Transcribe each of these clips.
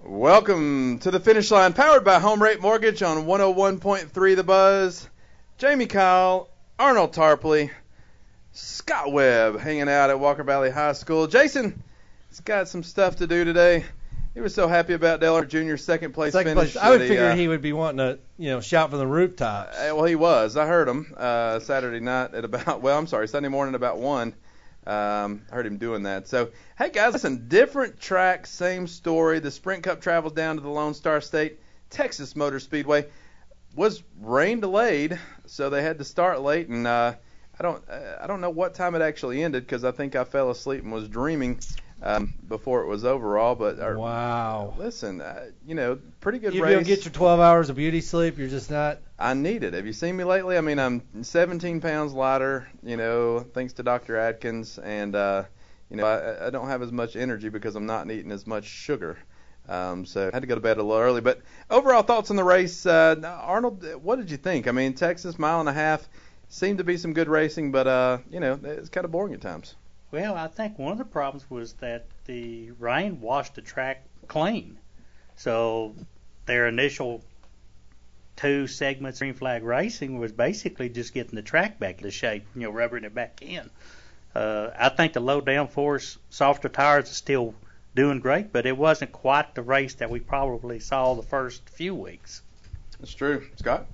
Welcome to the Finish Line, powered by Home Rate Mortgage on 101.3 The Buzz. Jamie Kyle, Arnold Tarpley, Scott Webb hanging out at Walker Valley High School. Jason has got some stuff to do today. He was so happy about Dale Earnhardt Jr.'s second place finish. I would figure he would be wanting to, shout from the rooftops. Well, he was. I heard him Saturday night at Sunday morning about 1. Heard him doing that. So, hey guys, listen, different track, same story. The Sprint Cup travels down to the Lone Star State. Texas Motor Speedway was rain delayed, so they had to start late. And I don't know what time it actually ended because I think I fell asleep and was dreaming before it was over all. But wow, listen, pretty good race. You don't get your 12 hours of beauty sleep. You're just not. I need it. Have you seen me lately? I mean, I'm 17 pounds lighter, thanks to Dr. Atkins, and I don't have as much energy because I'm not eating as much sugar. So I had to go to bed a little early. But overall thoughts on the race, Arnold, what did you think? I mean, Texas, mile and a half, seemed to be some good racing, but it's kind of boring at times. Well, I think one of the problems was that the rain washed the track clean. So their initial 2 segments of green flag racing was basically just getting the track back into shape, rubbering it back in. I think the low downforce, softer tires are still doing great, but it wasn't quite the race that we probably saw the first few weeks. That's true. Scott?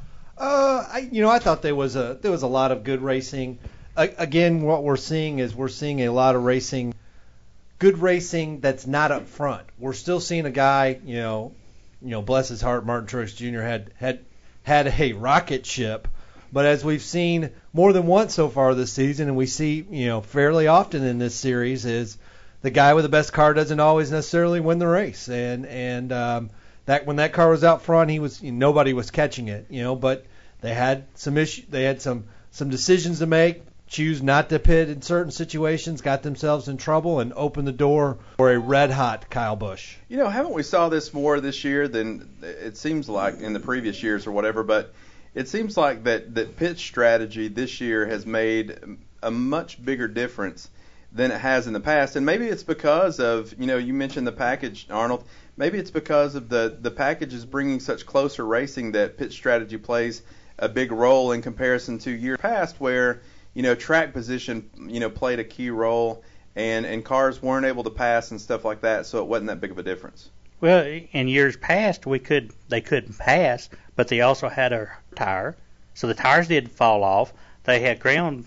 I thought there was a lot of good racing. Again, what we're seeing is a lot of racing, good racing that's not up front. We're still seeing a guy, bless his heart, Martin Truex Jr. had a rocket ship, but as we've seen more than once so far this season, and we see fairly often in this series, is the guy with the best car doesn't always necessarily win the race, and that when that car was out front, nobody was catching it, but they had some some decisions to make. Choose not to pit in certain situations, got themselves in trouble, and opened the door for a red-hot Kyle Busch. Haven't we saw this more this year than it seems like in the previous years or whatever, but it seems like that pit strategy this year has made a much bigger difference than it has in the past. And maybe it's because of, you mentioned the package, Arnold, maybe it's because of the package is bringing such closer racing that pit strategy plays a big role in comparison to years past where track position, played a key role, and cars weren't able to pass and stuff like that, so it wasn't that big of a difference. Well, in years past, they couldn't pass, but they also had a tire, so the tires didn't fall off. They had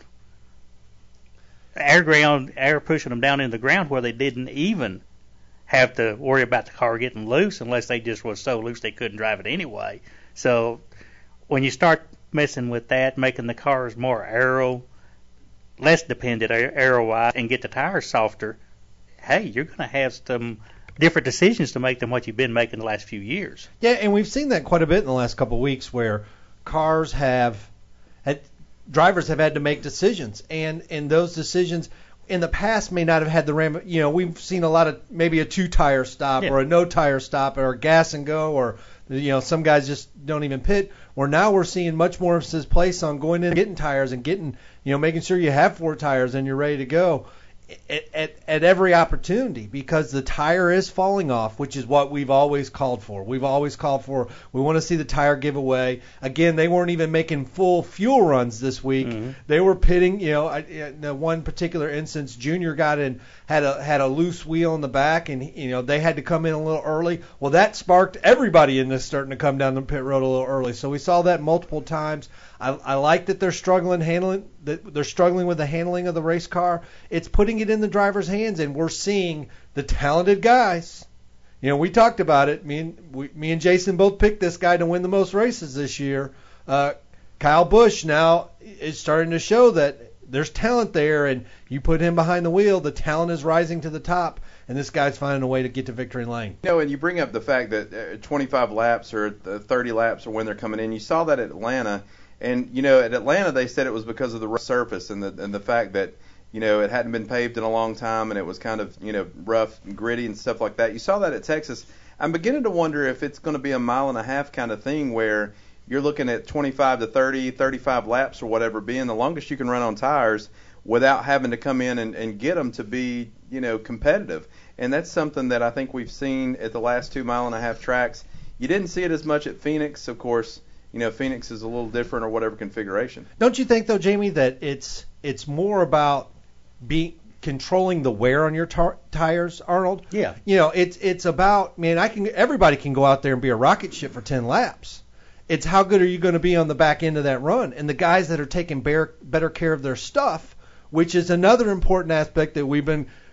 air pushing them down in the ground where they didn't even have to worry about the car getting loose unless they just was so loose they couldn't drive it anyway. So when you start messing with that, making the cars more less dependent aero-wise, and get the tires softer, hey, you're going to have some different decisions to make than what you've been making the last few years. Yeah, and we've seen that quite a bit in the last couple of weeks where drivers have had to make decisions, and those decisions in the past may not have had the we've seen a lot of maybe a 2-tire stop or a no-tire stop or a gas and go, or some guys just don't even pit. Where now we're seeing much more emphasis placed on going in and getting tires and getting, making sure you have 4 tires and you're ready to go at every opportunity, because the tire is falling off, which is what we've always called for. We want to see the tire give away. Again, they weren't even making full fuel runs this week. Mm-hmm. They were pitting, in one particular instance, Junior got in, had a loose wheel in the back, and they had to come in a little early. Well, that sparked everybody in this starting to come down the pit road a little early. So we saw that multiple times. I like that they're struggling with the handling of the race car. It's putting it in the driver's hands, and we're seeing the talented guys. We talked about it. Me and Jason both picked this guy to win the most races this year. Kyle Busch now is starting to show that there's talent there, and you put him behind the wheel, the talent is rising to the top, and this guy's finding a way to get to victory lane. And you bring up the fact that 25 laps or 30 laps are when they're coming in. You saw that at Atlanta. And, at Atlanta they said it was because of the rough surface and the fact that, it hadn't been paved in a long time and it was kind of, rough and gritty and stuff like that. You saw that at Texas. I'm beginning to wonder if it's going to be a mile and a half kind of thing where you're looking at 25 to 30, 35 laps or whatever being the longest you can run on tires without having to come in and get them to be, competitive. and that's something that I think we've seen at the last 2.5-mile tracks. You didn't see it as much at Phoenix, of course. Phoenix is a little different or whatever configuration. Don't you think, though, Jamie, that it's more about controlling the wear on your tires, Arnold? Yeah. It's about, everybody can go out there and be a rocket ship for 10 laps. It's how good are you going to be on the back end of that run? And the guys that are taking better care of their stuff, which is another important aspect that we've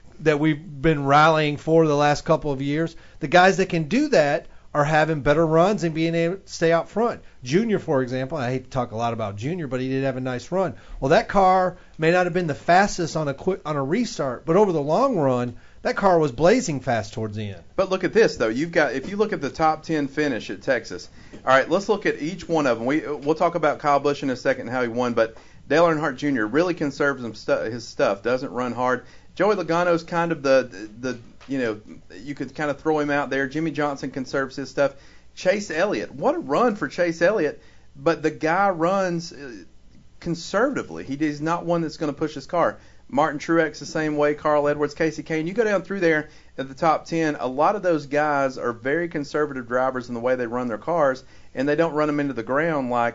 been rallying for the last couple of years. The guys that can do that are having better runs and being able to stay out front. Junior, for example, I hate to talk a lot about Junior, but he did have a nice run. Well, that car may not have been the fastest on a restart, but over the long run, that car was blazing fast towards the end. But look at this, though. If you look at the top 10 finish at Texas, all right, let's look at each one of them. We'll talk about Kyle Busch in a second and how he won, but Dale Earnhardt Jr. really conserves his stuff, doesn't run hard. Joey Logano's kind of the you could kind of throw him out there. Jimmy Johnson conserves his stuff. Chase Elliott, what a run for Chase Elliott, but the guy runs conservatively. He's not one that's going to push his car. Martin Truex the same way, Carl Edwards, Casey Kane. You go down through there at the top 10, a lot of those guys are very conservative drivers in the way they run their cars, and they don't run them into the ground like,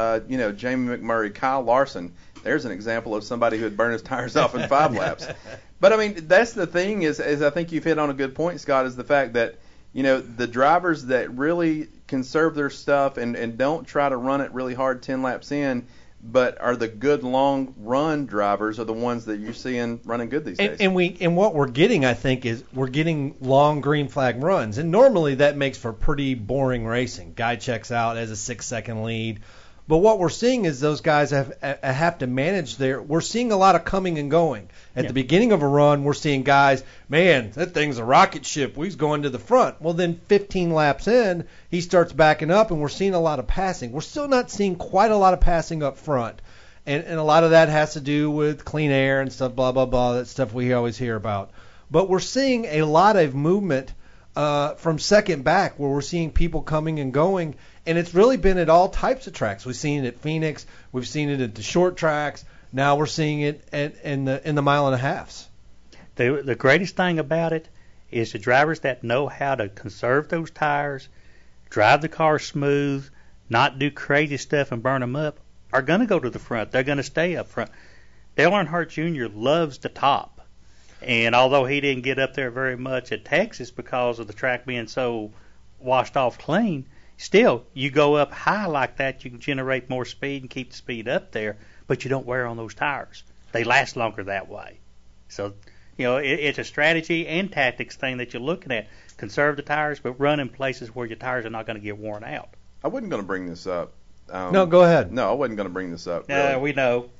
Jamie McMurray, Kyle Larson. There's an example of somebody who had burned his tires off in 5 laps. But, that's the thing is I think you've hit on a good point, Scott, is the fact that, the drivers that really conserve their stuff and don't try to run it really hard 10 laps in, but are the good long run drivers are the ones that you're seeing running good these days. And what we're getting, I think, is we're getting long green flag runs. And normally that makes for pretty boring racing. Guy checks out as a 6-second lead. But what we're seeing is those guys have to manage we're seeing a lot of coming and going. At the beginning of a run, we're seeing guys, man, that thing's a rocket ship. He's going to the front. Well, then 15 laps in, he starts backing up, and we're seeing a lot of passing. We're still not seeing quite a lot of passing up front. And a lot of that has to do with clean air and stuff, blah, blah, blah, that stuff we always hear about. But we're seeing a lot of movement from second back where we're seeing people coming and going. And it's really been at all types of tracks. We've seen it at Phoenix. We've seen it at the short tracks. Now we're seeing it in the mile and a halves. The greatest thing about it is the drivers that know how to conserve those tires, drive the car smooth, not do crazy stuff and burn them up, are going to go to the front. They're going to stay up front. Dale Earnhardt Jr. loves the top. And although he didn't get up there very much at Texas because of the track being so washed off clean, still, you go up high like that, you can generate more speed and keep the speed up there, but you don't wear on those tires. They last longer that way. So, it's a strategy and tactics thing that you're looking at. Conserve the tires, but run in places where your tires are not going to get worn out. I wasn't going to bring this up. No, go ahead. No, I wasn't going to bring this up. Yeah, really. we know.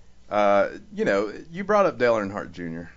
You brought up Dale Earnhardt Jr.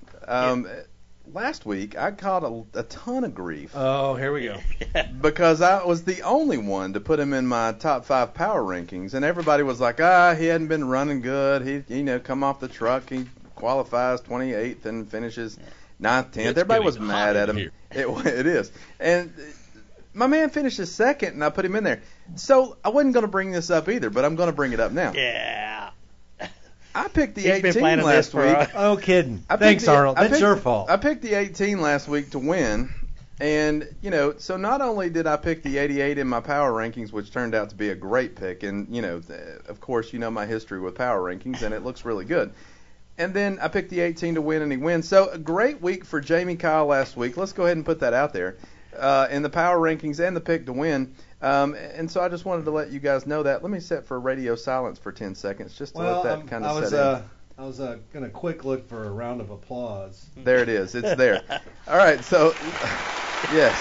Last week, I caught a ton of grief. Oh, here we go. Because I was the only one to put him in my top 5 power rankings, and everybody was like, he hadn't been running good. He, come off the truck, he qualifies 28th and finishes 9th, 10th. Everybody was mad at him. It is. And my man finishes 2nd, and I put him in there. So I wasn't going to bring this up either, but I'm going to bring it up now. Yeah. I picked the 18 last week. Oh, kidding. Thanks, Arnold. That's your fault. I picked the 18 last week to win. And, so not only did I pick the 88 in my power rankings, which turned out to be a great pick. And, of course, my history with power rankings, and it looks really good. And then I picked the 18 to win, and he wins. So a great week for Jamie Kyle last week. Let's go ahead and put that out there. In the power rankings and the pick to win. And so I just wanted to let you guys know that. Let me set for radio silence for 10 seconds just to let that kind of set in. I was going to quick look for a round of applause. There it is. It's there. All right. So, yes.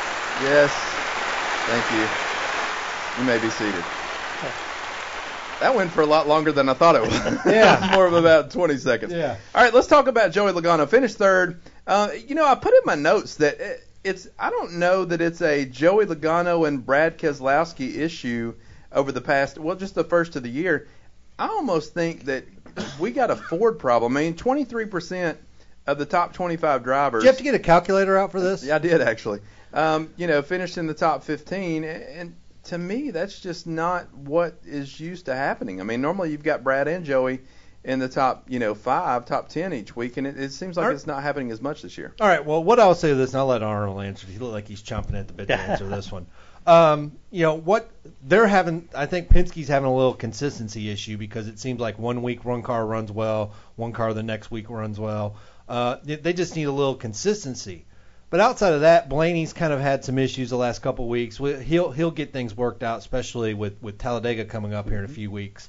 Thank you. You may be seated. That went for a lot longer than I thought it would. Yeah. More of about 20 seconds. Yeah. All right. Let's talk about Joey Logano. Finished 3rd. I put in my notes that I don't know that it's a Joey Logano and Brad Keselowski issue over the past, just the first of the year. I almost think that we got a Ford problem. 23% of the top 25 drivers. Did you have to get a calculator out for this? Yeah, I did actually. Finished in the top 15, and to me, that's just not what is used to happening. Normally you've got Brad and Joey in the top 5, top 10 each week, and it seems like it's not happening as much this year. All right. Well, what I'll say to this, and I'll let Arnold answer. He looked like he's chomping at the bit to answer this one. What they're having, I think Penske's having a little consistency issue because it seems like one week one car runs well, one car the next week runs well. They just need a little consistency. But outside of that, Blaney's kind of had some issues the last couple of weeks. He'll get things worked out, especially with Talladega coming up here in a few weeks.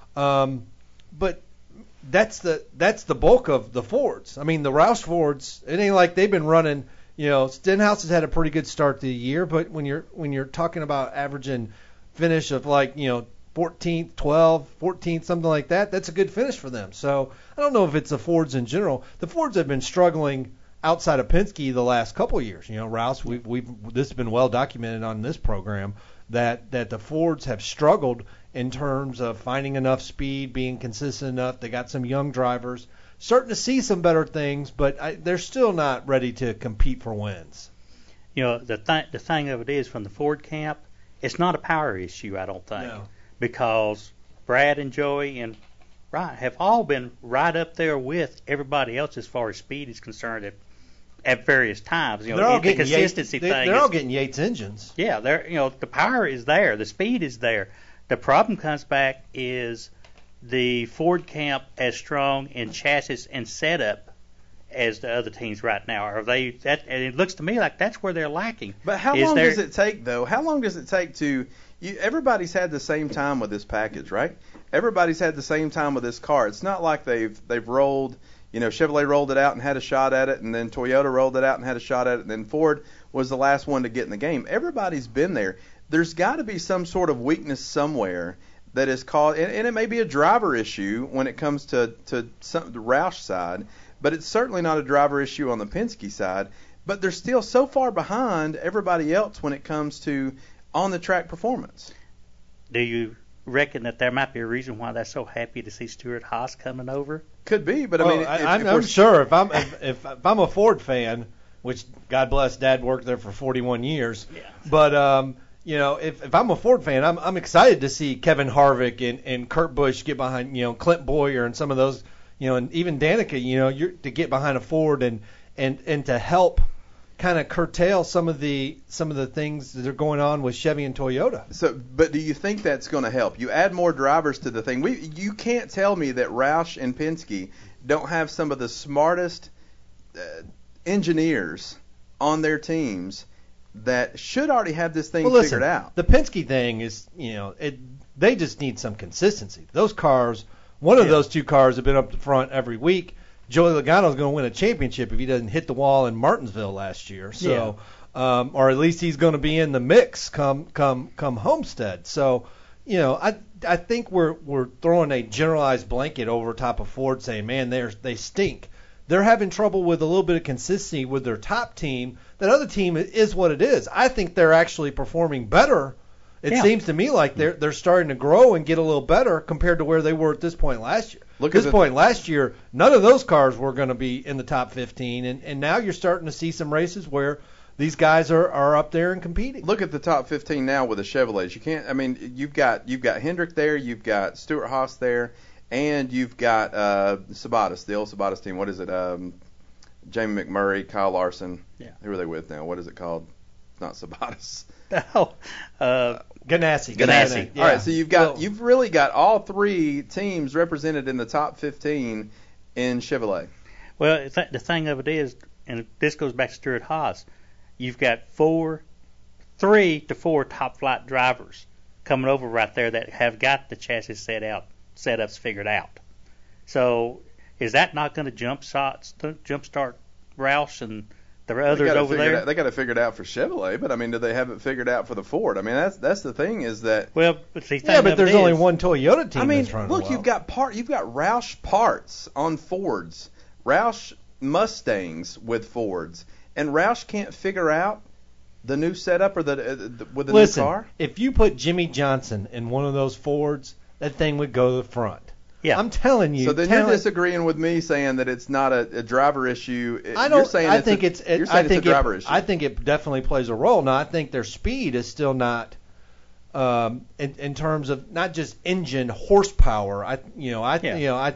But that's the bulk of the Fords. I mean, the Roush Fords, it ain't like they've been running. Stenhouse has had a pretty good start to the year, but when you're talking about averaging finish of 14th, 12th, 14th, something like that, that's a good finish for them. So I don't know if it's the Fords in general. The Fords have been struggling outside of Penske the last couple of years. Roush, this has been well documented on this program that the Fords have struggled in terms of finding enough speed, being consistent enough. They got some young drivers. Starting to see some better things, but they're still not ready to compete for wins. The thing of it is, from the Ford camp, it's not a power issue, I don't think, because Brad and Joey and Ryan have all been right up there with everybody else as far as speed is concerned at various times. They're all getting consistency Yates, thing. They're all getting Yates engines. Yeah, the power is there, the speed is there. The problem comes back is the Ford camp as strong in chassis and setup as the other teams right now. Are they? And it looks to me like that's where they're lacking. But how long does it take, though? How long does it take to? Everybody's had the same time with this package, right? Everybody's had the same time with this car. It's not like they've rolled. Chevrolet rolled it out and had a shot at it, and then Toyota rolled it out and had a shot at it, and then Ford was the last one to get in the game. Everybody's been there. There's got to be some sort of weakness somewhere that is called, and it may be a driver issue when it comes to the Roush side, but it's certainly not a driver issue on the Penske side. But they're still so far behind everybody else when it comes to on-the-track performance. Do you reckon that there might be a reason why they're so happy to see Stuart Haas coming over? Could be, but I'm sure if I'm a Ford fan, which God bless, Dad worked there for 41 years, but if I'm a Ford fan, I'm excited to see Kevin Harvick and Kurt Busch get behind, Clint Boyer and some of those, and even Danica, to get behind a Ford and to help kind of curtail some of the things that are going on with Chevy and Toyota. So, but do you think that's going to help? You add more drivers to the thing. You can't tell me that Roush and Penske don't have some of the smartest engineers on their teams that should already have this thing figured out. The Penske thing is, they just need some consistency. Those cars, one of those two cars have been up the front every week. Joey Logano's going to win a championship if he doesn't hit the wall in Martinsville last year. So, or at least he's going to be in the mix come Homestead. So, I think we're throwing a generalized blanket over top of Ford, saying, man, they stink. They're having trouble with a little bit of consistency with their top team. That other team is what it is. I think they're actually performing better. It seems to me like they're starting to grow and get a little better compared to where they were at this point last year. Last year, none of those cars were going to be in the top 15, and now you're starting to see some races where these guys are up there and competing. Look at the top 15 now with the Chevrolets. You can't. I mean, you've got Hendrick there, you've got Stuart Haas there, and you've got Sabatis, the old Sabatis team. What is it? Jamie McMurray, Kyle Larson. Yeah. Who are they with now? What is it called? It's not Sabatis. Ganassi. Yeah. All right, so you've really got all three teams represented in the top 15 in Chevrolet. Well, the thing of it is, and this goes back to Stuart Haas, you've got 3 to 4 top flight drivers coming over right there that have got the chassis setups figured out. So is that not going to jumpstart Roush and the others over there? They got to figure it out for Chevrolet, but I mean, do they have it figured out for the Ford? I mean, that's the thing is that. Well, but there's only one Toyota team. I mean, that's running look, well. you've got Roush parts on Fords, Roush Mustangs with Fords, and Roush can't figure out the new setup or with the new car. If you put Jimmy Johnson in one of those Fords, that thing would go to the front. Yeah, I'm telling you. So then you're disagreeing with me saying that it's not a driver issue. I think it's a driver issue. I think it definitely plays a role. Now I think their speed is still not, in terms of not just engine horsepower.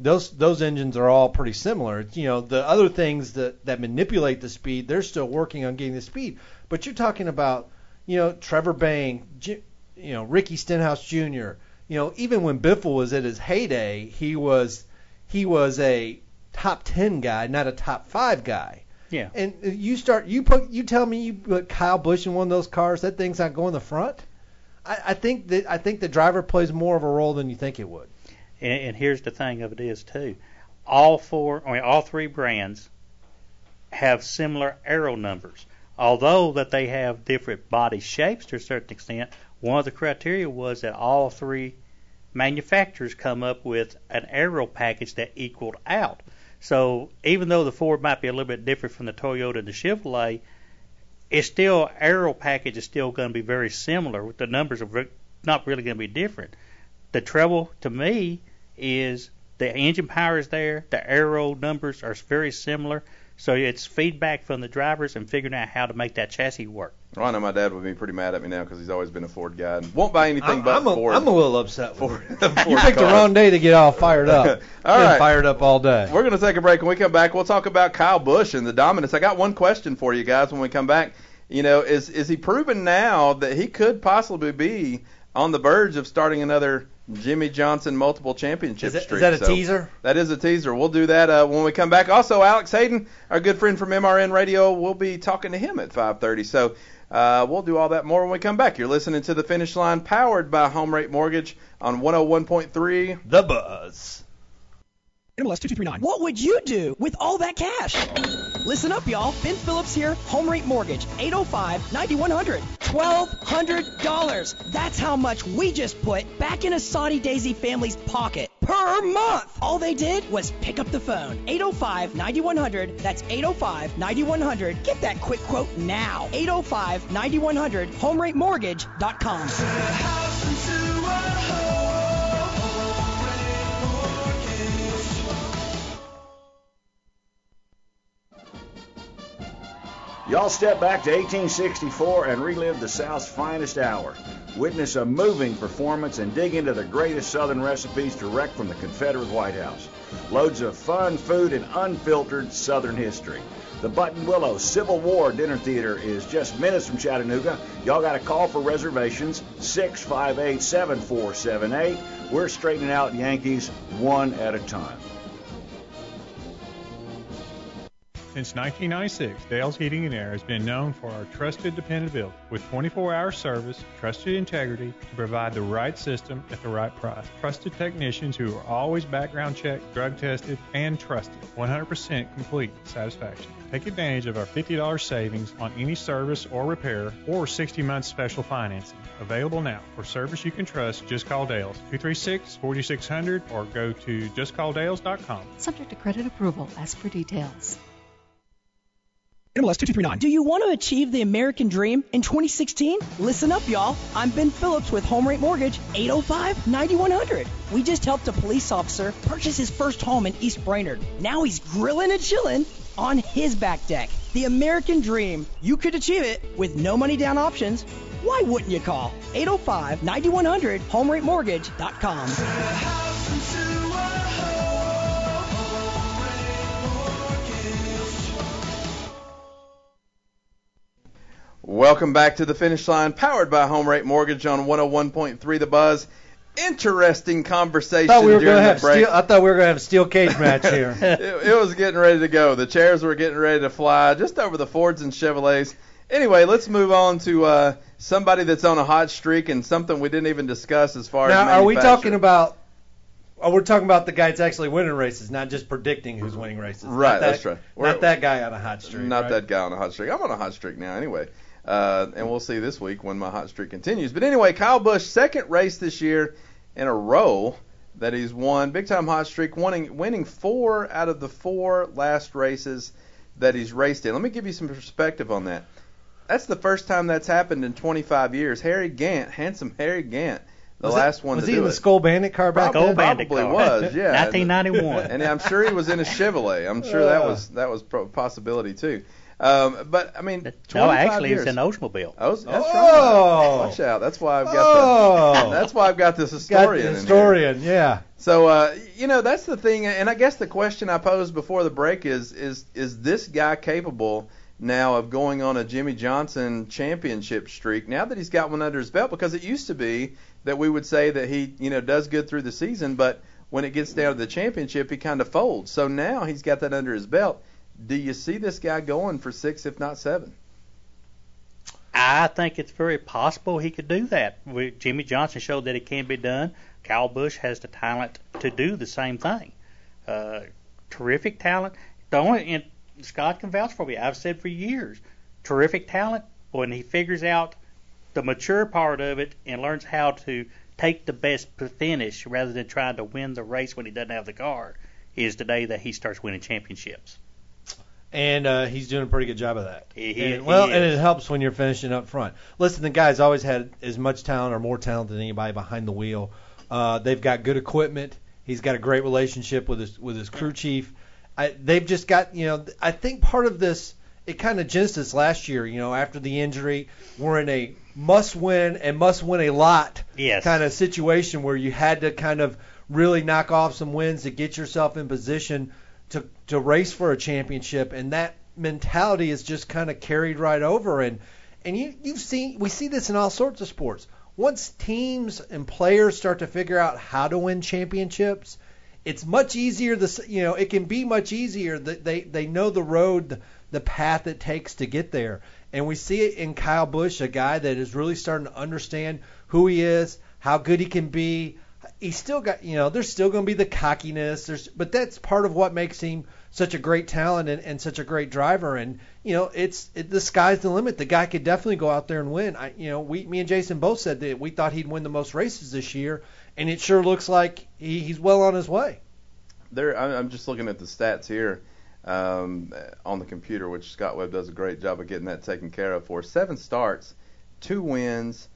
those engines are all pretty similar. The other things that manipulate the speed, they're still working on getting the speed. But you're talking about, Trevor Bayne, Ricky Stenhouse Jr. Even when Biffle was at his heyday, he was a top 10 guy, not a top 5 guy. Yeah. And you tell me you put Kyle Busch in one of those cars, that thing's not going to the front. I think the driver plays more of a role than you think it would. And here's the thing of it is too, all three brands have similar aero numbers. Although that they have different body shapes to a certain extent, one of the criteria was that all three manufacturers come up with an aero package that equaled out. So even though the Ford might be a little bit different from the Toyota and the Chevrolet, it's still aero package is still going to be very similar. The numbers are not really going to be different. The trouble to me is the engine power is there, the aero numbers are very similar, so it's feedback from the drivers and figuring out how to make that chassis work. Well, I know my dad would be pretty mad at me now because he's always been a Ford guy and won't buy anything but Ford. I'm a little upset. Ford You picked the wrong day to get all fired up. All right. Fired up all day. We're going to take a break. When we come back, we'll talk about Kyle Busch and the dominance. I got one question for you guys when we come back. Is he proven now that he could possibly be on the verge of starting another Jimmy Johnson multiple championship streak? Is that a teaser? That is a teaser. We'll do that when we come back. Also, Alex Hayden, our good friend from MRN Radio, we'll be talking to him at 5:30. So we'll do all that more when we come back. You're listening to The Finish Line, powered by Home Rate Mortgage on 101.3 The Buzz. NMLS 2239. What would you do with all that cash? Listen up, y'all. Ben Phillips here, Home Rate Mortgage, 805-9100. $1,200. That's how much we just put back in a Saudi Daisy family's pocket per month. All they did was pick up the phone. 805-9100. That's 805-9100. Get that quick quote now. 805-9100. HomeRateMortgage.com. Y'all step back to 1864 and relive the South's finest hour. Witness a moving performance and dig into the greatest Southern recipes direct from the Confederate White House. Loads of fun, food, and unfiltered Southern history. The Button Willow Civil War Dinner Theater is just minutes from Chattanooga. Y'all got to call for reservations, 658-7478. We're straightening out Yankees one at a time. Since 1996, Dale's Heating and Air has been known for our trusted dependability with 24-hour service, trusted integrity to provide the right system at the right price. Trusted technicians who are always background checked, drug tested, and trusted. 100% complete satisfaction. Take advantage of our $50 savings on any service or repair or 60-month special financing. Available now. For service you can trust, just call Dale's 236-4600 or go to justcalldales.com. Subject to credit approval. Ask for details. NMLS 2239. Do you want to achieve the American dream in 2016? Listen up, y'all. I'm Ben Phillips with Home Rate Mortgage, 805-9100. We just helped a police officer purchase his first home in East Brainerd. Now he's grilling and chilling on his back deck. The American dream. You could achieve it with no money down options. Why wouldn't you call? 805-9100, HomeRateMortgage.com. Welcome back to The Finish Line, powered by Home Rate Mortgage on 101.3 The Buzz. Interesting conversation during the break. I thought we were going to have a steel cage match here. It was getting ready to go. The chairs were getting ready to fly just over the Fords and Chevrolets. Anyway, let's move on to somebody that's on a hot streak and something we didn't even discuss as far as now, are we talking about we're talking about the guy that's actually winning races, not just predicting who's winning races. Right, that's right. Not that guy on a hot streak. Not that guy on a hot streak. I'm on a hot streak now anyway. And we'll see this week when my hot streak continues. But anyway, Kyle Busch, second race this year in a row that he's won. Big-time hot streak, winning 4 out of the 4 last races that he's raced in. Let me give you some perspective on that. That's the first time that's happened in 25 years. Handsome Harry Gant, last one to do it. Was he in the Skull Bandit car back then? Probably was, yeah. 1991. And I'm sure he was in a Chevrolet. I'm sure that was a possibility too. But I mean, 25 no, actually, years. it's an Oldsmobile. Oh, that's Oh. right. Watch out. That's why I've got that's why I've got this historian. Got the historian, in here. yeah. So that's the thing, and I guess the question I posed before the break is this guy capable now of going on a Jimmy Johnson championship streak now that he's got one under his belt? Because it used to be that we would say that he does good through the season, but when it gets down to the championship, he kind of folds. So now he's got that under his belt. Do you see this guy going for 6, if not 7? I think it's very possible he could do that. Jimmy Johnson showed that it can be done. Kyle Busch has the talent to do the same thing. Terrific talent. And Scott can vouch for me. I've said for years, terrific talent. When he figures out the mature part of it and learns how to take the best finish rather than trying to win the race when he doesn't have the car, is the day that he starts winning championships. And he's doing a pretty good job of that. And it helps when you're finishing up front. Listen, the guy's always had as much talent or more talent than anybody behind the wheel. They've got good equipment. He's got a great relationship with his crew chief. They've just got, I think part of this, it kind of jinced us last year, after the injury. We're in a must-win and must-win a lot kind of situation where you had to kind of really knock off some wins to get yourself in position to race for a championship, and that mentality is just kind of carried right over. And we see this in all sorts of sports. Once teams and players start to figure out how to win championships, it's much easier. It can be much easier. They know the road, the path it takes to get there. And we see it in Kyle Busch, a guy that is really starting to understand who he is, how good he can be. He's still got, there's still going to be the cockiness. But that's part of what makes him such a great talent and such a great driver. And the sky's the limit. The guy could definitely go out there and win. Me and Jason both said that we thought he'd win the most races this year, and it sure looks like he's well on his way. I'm just looking at the stats here on the computer, which Scott Webb does a great job of getting that taken care of for. 7 starts, 2 wins,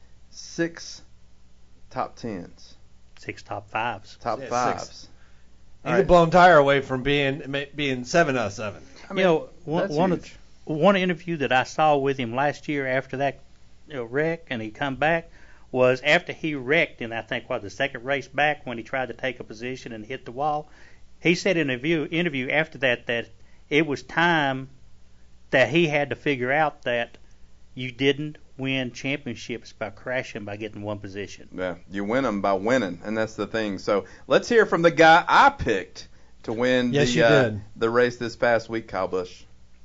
6 top 10s. 6 top 5s. Top 5s. He's a blown tire away from being 7 out of 7. I mean, one interview that I saw with him last year after that wreck, and he come back, was after he wrecked in, I think, the second race back when he tried to take a position and hit the wall. He said in an interview after that it was time that he had to figure out that you didn't win championships by crashing by getting one position. Yeah, you win them by winning, and that's the thing. So let's hear from the guy I picked to win the race this past week, Kyle Busch.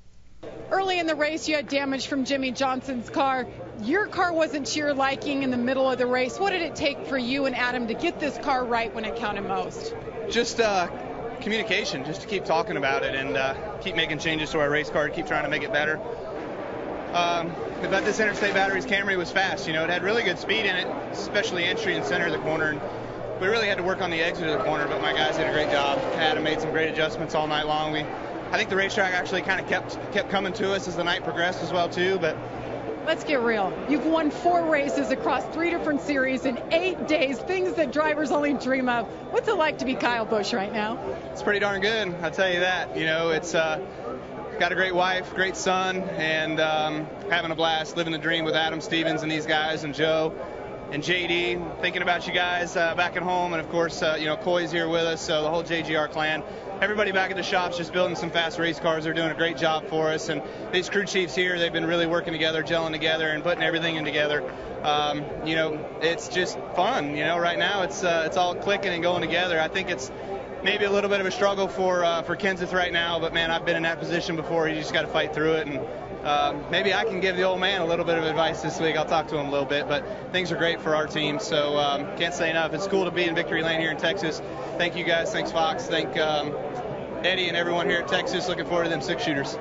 Early in the race, you had damage from Jimmy Johnson's car. Your car wasn't to your liking in the middle of the race. What did it take for you and Adam to get this car right when it counted most? Just communication, just to keep talking about it and keep making changes to our race car, keep trying to make it better. But this Interstate Batteries Camry was fast. It had really good speed in it, especially entry and center of the corner. And we really had to work on the exit of the corner, but my guys did a great job. Adam made some great adjustments all night long. I think the racetrack actually kind of kept coming to us as the night progressed as well too. But let's get real. You've won 4 races across 3 different series in 8 days, things that drivers only dream of. What's it like to be Kyle Busch right now? It's pretty darn good, I'll tell you that. It's got a great wife, great son, and having a blast living the dream with Adam Stevens and these guys and Joe and JD, thinking about you guys back at home. And, of course, Coy's here with us, so the whole JGR clan. Everybody back at the shop's just building some fast race cars. They're doing a great job for us. And these crew chiefs here, they've been really working together, gelling together, and putting everything in together. It's just fun. Right now it's all clicking and going together. I think it's maybe a little bit of a struggle for Kenseth right now, but, man, I've been in that position before. You just got to fight through it. And maybe I can give the old man a little bit of advice this week. I'll talk to him a little bit, but things are great for our team, so can't say enough. It's cool to be in Victory Lane here in Texas. Thank you guys. Thanks, Fox. Thank Eddie and everyone here at Texas. Looking forward to them 6 shooters.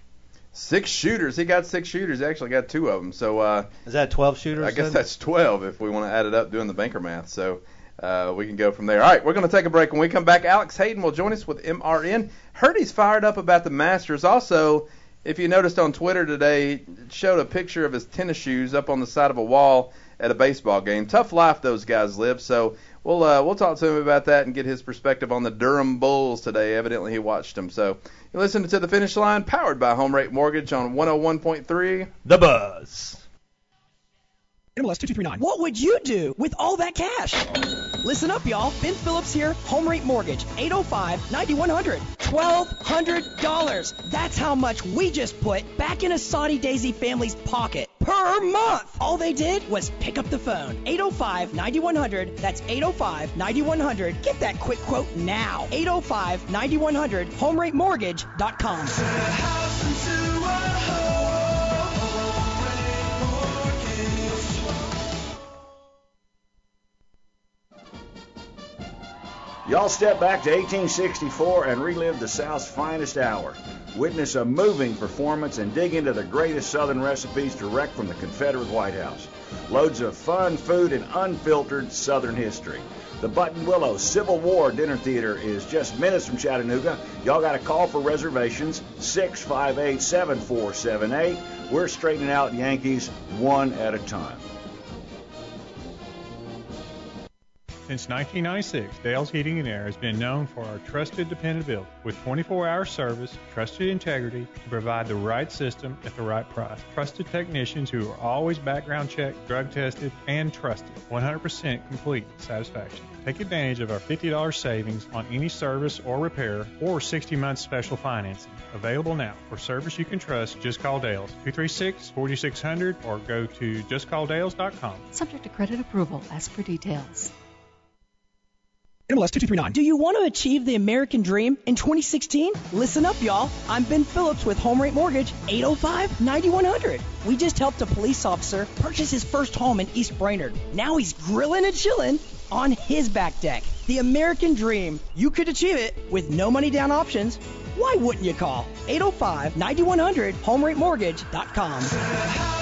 6 shooters. He got 6 shooters. He actually got 2 of them. So is that 12 shooters? I guess that's 12 if we want to add it up doing the banker math. So we can go from there. All right, we're going to take a break. When we come back, Alex Hayden will join us with MRN. Heard he's fired up about the Masters. Also, if you noticed on Twitter today, he showed a picture of his tennis shoes up on the side of a wall at a baseball game. Tough life those guys live. So we'll talk to him about that and get his perspective on the Durham Bulls today. Evidently he watched them. So you're listening to The Finish Line, powered by Home Rate Mortgage on 101.3 The Buzz. MLS 2239. What would you do with all that cash? Listen up, y'all. Ben Phillips here, Home Rate Mortgage, 805-9100. $1,200. That's how much we just put back in a Saudi Daisy family's pocket per month. All they did was pick up the phone. 805-9100. That's 805-9100. Get that quick quote now. 805-9100. HomeRateMortgage.com. Y'all step back to 1864 and relive the South's finest hour. Witness a moving performance and dig into the greatest Southern recipes direct from the Confederate White House. Loads of fun, food, and unfiltered Southern history. The Button Willow Civil War Dinner Theater is just minutes from Chattanooga. Y'all got to call for reservations, 658-7478. We're straightening out Yankees one at a time. Since 1996, Dale's Heating and Air has been known for our trusted dependability with 24-hour service, trusted integrity to provide the right system at the right price. Trusted technicians who are always background checked, drug tested, and trusted. 100% complete satisfaction. Take advantage of our $50 savings on any service or repair or 60 months special financing. Available now. For service you can trust, just call Dale's 236-4600 or go to justcalldales.com. Subject to credit approval. Ask for details. MLS 2239. Do you want to achieve the American dream in 2016? Listen up, y'all. I'm Ben Phillips with Home Rate Mortgage, 805-9100. We just helped a police officer purchase his first home in East Brainerd. Now he's grilling and chilling on his back deck. The American dream. You could achieve it with no money down options. Why wouldn't you call? 805-9100, HomeRateMortgage.com.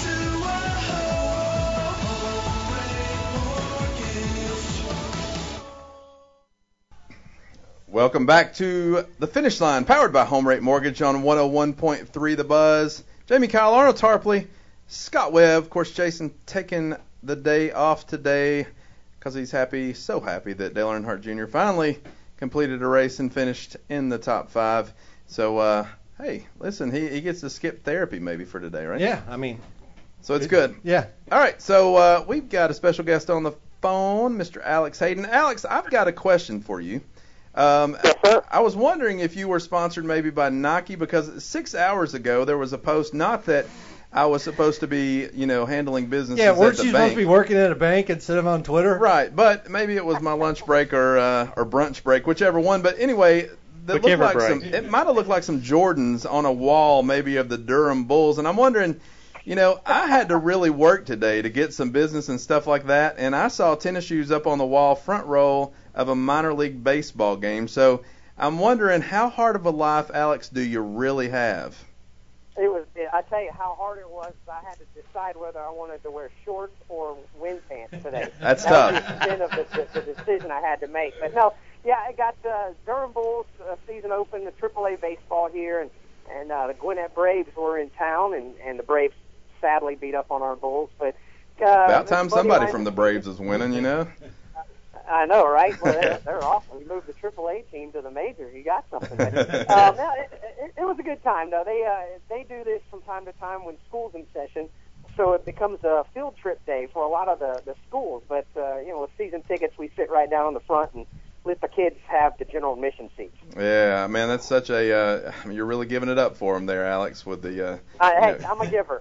Welcome back to The Finish Line, powered by Home Rate Mortgage on 101.3 The Buzz. Jamie Kyle, Arnold Tarpley, Scott Webb. Of course, Jason taking the day off today because he's happy, so happy that Dale Earnhardt Jr. finally completed a race and finished in the top 5. So, hey, listen, he gets to skip therapy maybe for today, right? Yeah, I mean. So it's good. Yeah. All right, so we've got a special guest on the phone, Mr. Alex Hayden. Alex, I've got a question for you. I was wondering if you were sponsored maybe by Nike, because 6 hours ago there was a post, not that I was supposed to be, handling business. Yeah, weren't you supposed to be working at a bank instead of on Twitter? Right, but maybe it was my lunch break or brunch break, whichever one. But anyway, it might have looked like some Jordans on a wall, maybe of the Durham Bulls, and I'm wondering. I had to really work today to get some business and stuff like that, and I saw tennis shoes up on the wall, front row of a minor league baseball game. So I'm wondering, how hard of a life, Alex, do you really have? I tell you how hard it was. I had to decide whether I wanted to wear shorts or wind pants today. That's tough. That was the extent of the decision I had to make. But no, yeah, I got the Durham Bulls season open, the AAA baseball here, and the Gwinnett Braves were in town, and the Braves sadly beat up on our Bulls. But about time somebody from the Braves is winning, I know, right? Well, they're awesome. You moved the AAA team to the majors, you got something. But, it was a good time, though. They do this from time to time when school's in session, so it becomes a field trip day for a lot of the schools. But with season tickets, we sit right down on the front and let the kids have the general admission seats. Yeah, man, that's such a you're really giving it up for them there, Alex, with the hey, I'm a giver.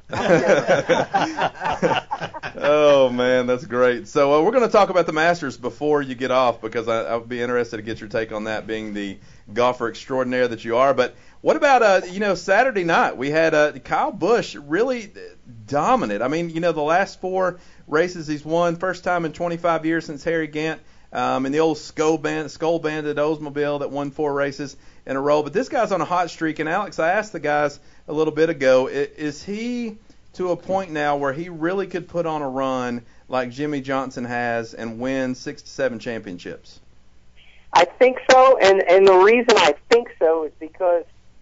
Oh, man, that's great. So we're going to talk about the Masters before you get off, because I would be interested to get your take on that, being the golfer extraordinaire that you are. But what about Saturday night? We had Kyle Busch really dominant. I mean, the last 4 races he's won, first time in 25 years since Harry Gant. In the old Skull Bandit Oldsmobile that won 4 races in a row. But this guy's on a hot streak. And, Alex, I asked the guys a little bit ago, is he to a point now where he really could put on a run like Jimmy Johnson has and win 6 to 7 championships? I think so. And the reason I think so is because it's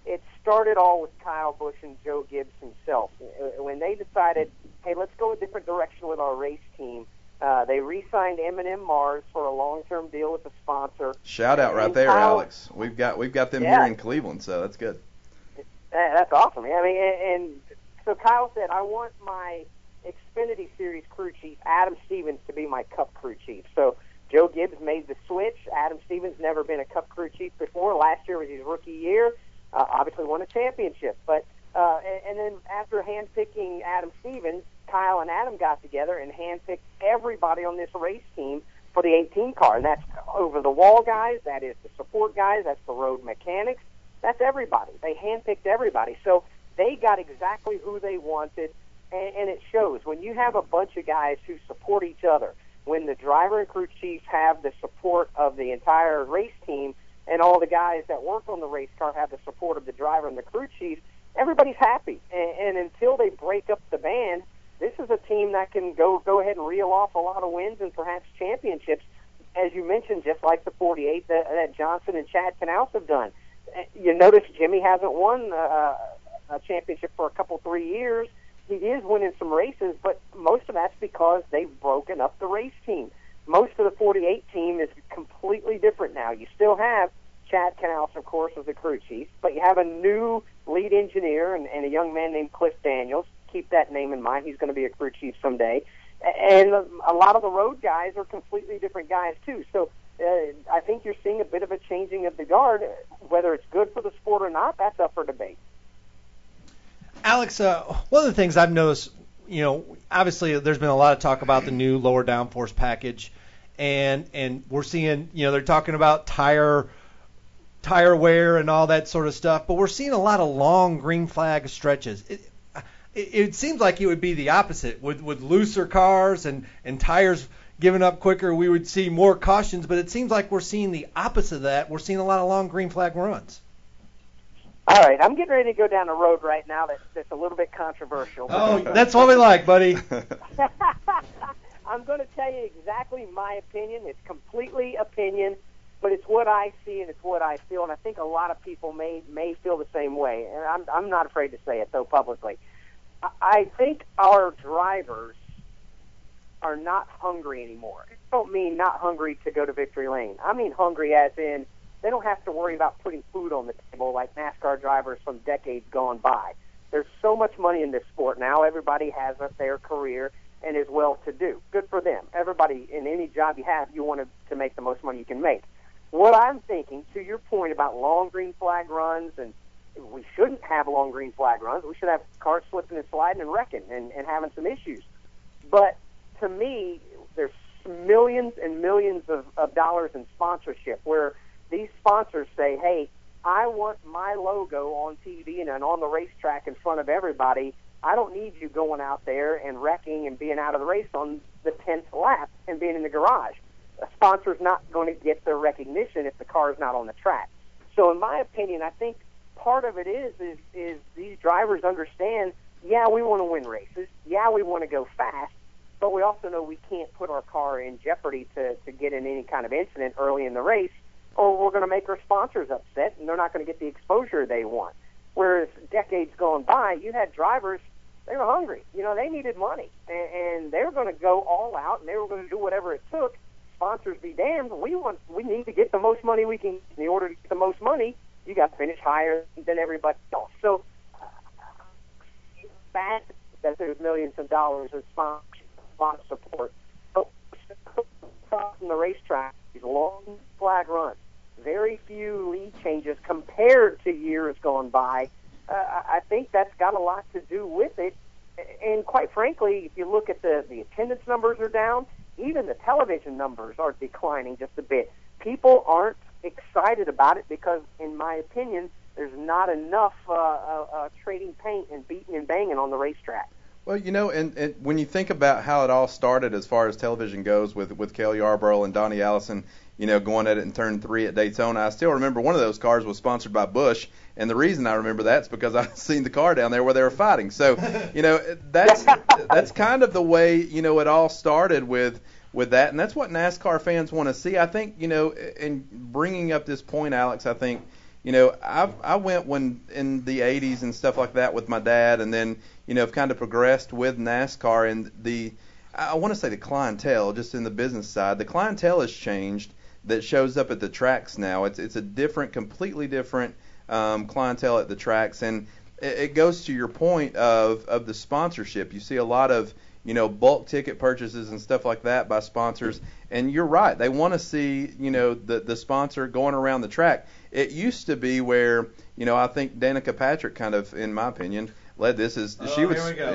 started all with Kyle Busch and Joe Gibbs himself. When they decided, hey, let's go a different direction with our race team, they re-signed M&M Mars for a long-term deal with the sponsor. Shout out right there, Kyle, Alex. We've got them here in Cleveland, so that's good. That's awesome. I mean, and so Kyle said, I want my Xfinity Series crew chief, Adam Stevens, to be my Cup crew chief. So Joe Gibbs made the switch. Adam Stevens never been a Cup crew chief before. Last year was his rookie year. Obviously won a championship. But and then after handpicking Adam Stevens, Kyle and Adam got together and handpicked everybody on this race team for the 18 car. And that's over-the-wall guys. That is the support guys. That's the road mechanics. That's everybody. They handpicked everybody. So they got exactly who they wanted, and it shows. When you have a bunch of guys who support each other, when the driver and crew chiefs have the support of the entire race team, and all the guys that work on the race car have the support of the driver and the crew chief, everybody's happy. And until they break up the band, this is a team that can go ahead and reel off a lot of wins and perhaps championships, as you mentioned, just like the 48 that Johnson and Chad Knaus have done. You notice Jimmy hasn't won a championship for a couple, 3 years. He is winning some races, but most of that's because they've broken up the race team. Most of the 48 team is completely different now. You still have Chad Knaus, of course, as the crew chief, but you have a new lead engineer and a young man named Cliff Daniels. Keep that name in mind. He's going to be a crew chief someday. And a lot of the road guys are completely different guys, too. So I think you're seeing a bit of a changing of the guard. Whether it's good for the sport or not, that's up for debate. Alex, one of the things I've noticed, obviously there's been a lot of talk about the new lower downforce package, and we're seeing, they're talking about tire wear and all that sort of stuff, but we're seeing a lot of long green flag stretches. It seems like it would be the opposite. With looser cars and tires giving up quicker, we would see more cautions, but it seems like we're seeing the opposite of that. We're seeing a lot of long green flag runs. All right, I'm getting ready to go down a road right now that's a little bit controversial. Oh, that's what we like, buddy. I'm going to tell you exactly my opinion. It's completely opinion, but it's what I see and it's what I feel, and I think a lot of people may feel the same way, and I'm not afraid to say it, though, publicly. I think our drivers are not hungry anymore. I don't mean not hungry to go to victory lane. I mean hungry as in they don't have to worry about putting food on the table like NASCAR drivers from decades gone by. There's so much money in this sport now. Everybody has a fair career and is well-to-do. Good for them. Everybody, in any job you have, you want to make the most money you can make. What I'm thinking, to your point about long green flag runs, and we shouldn't have long green flag runs. We should have cars slipping and sliding and wrecking and having some issues. But to me, there's millions and millions of dollars in sponsorship where these sponsors say, hey, I want my logo on TV and on the racetrack in front of everybody. I don't need you going out there and wrecking and being out of the race on the 10th lap and being in the garage. A sponsor's not going to get the recognition if the car's not on the track. So in my opinion, I think part of it is these drivers understand, yeah, we want to win races. Yeah, we want to go fast. But we also know we can't put our car in jeopardy to get in any kind of incident early in the race, or we're going to make our sponsors upset, and they're not going to get the exposure they want. Whereas decades gone by, you had drivers, they were hungry. They needed money, and they were going to go all out, and they were going to do whatever it took. Sponsors be damned. We need to get the most money we can. In order to get the most money, you got to finish higher than everybody else. So, bad that there's millions of dollars in sponsor support. But from the racetrack, these long flag runs, very few lead changes compared to years gone by. I think that's got a lot to do with it. And quite frankly, if you look at the attendance numbers are down, even the television numbers are declining just a bit. People aren't excited about it because, in my opinion, there's not enough trading paint and beating and banging on the racetrack. Well, and when you think about how it all started as far as television goes with Cale Yarborough and Donnie Allison, going at it in turn 3 at Daytona, I still remember one of those cars was sponsored by Busch, and the reason I remember that's because I've seen the car down there where they were fighting. So, that's kind of the way, it all started with that, and that's what NASCAR fans want to see. I think, in bringing up this point, Alex, I think, I went when in the 80s and stuff like that with my dad, and then have kind of progressed with NASCAR, and I want to say the clientele, just in the business side, the clientele has changed that shows up at the tracks now. It's a completely different clientele at the tracks, and it goes to your point of the sponsorship. You see a lot of bulk ticket purchases and stuff like that by sponsors, and you're right. They want to see the sponsor going around the track. It used to be where I think Danica Patrick kind of, in my opinion, led this. She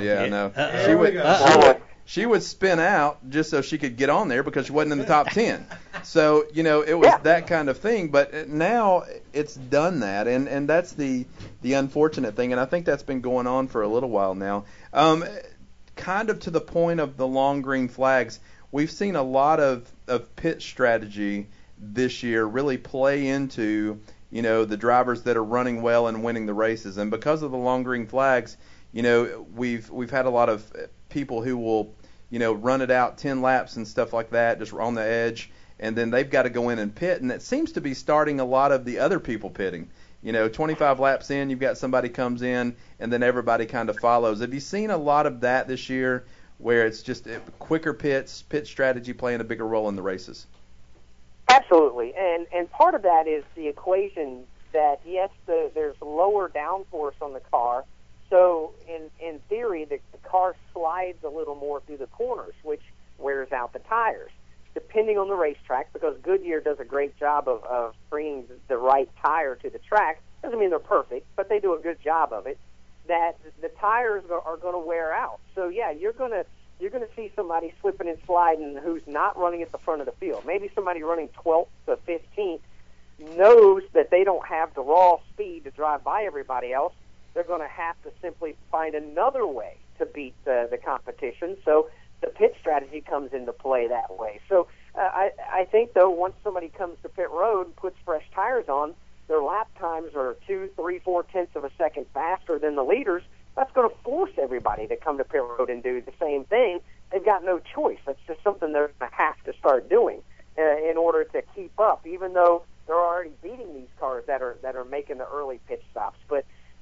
would spin out just so she could get on there because she wasn't in the top 10. So it was that kind of thing. But now it's done that, and that's the unfortunate thing. And I think that's been going on for a little while now. Kind of to the point of the long green flags, we've seen a lot of pit strategy this year really play into the drivers that are running well and winning the races. And because of the long green flags, we've had a lot of people who will run it out 10 laps and stuff like that, just on the edge, and then they've got to go in and pit. And that seems to be starting a lot of the other people pitting. 25 laps in, you've got somebody comes in, and then everybody kind of follows. Have you seen a lot of that this year, where it's just quicker pit strategy playing a bigger role in the races? Absolutely, and part of that is the equation that, yes, there's lower downforce on the car, so in theory the car slides a little more through the corners, which wears out the tires. Depending on the racetrack, because Goodyear does a great job of bringing the right tire to the track. Doesn't mean they're perfect, but they do a good job of it. That the tires are going to wear out. So yeah, you're going to see somebody slipping and sliding who's not running at the front of the field. Maybe somebody running 12th to 15th knows that they don't have the raw speed to drive by everybody else. They're going to have to simply find another way to beat the competition. So the pit strategy comes into play that way. So I think, though, once somebody comes to pit road and puts fresh tires on, their lap times are 2, 3, 4/10 of a second faster than the leaders. That's going to force everybody to come to pit road and do the same thing. They've got no choice. That's just something they're going to have to start doing in order to keep up, even though they're already beating these cars that are making the early pit stops. But,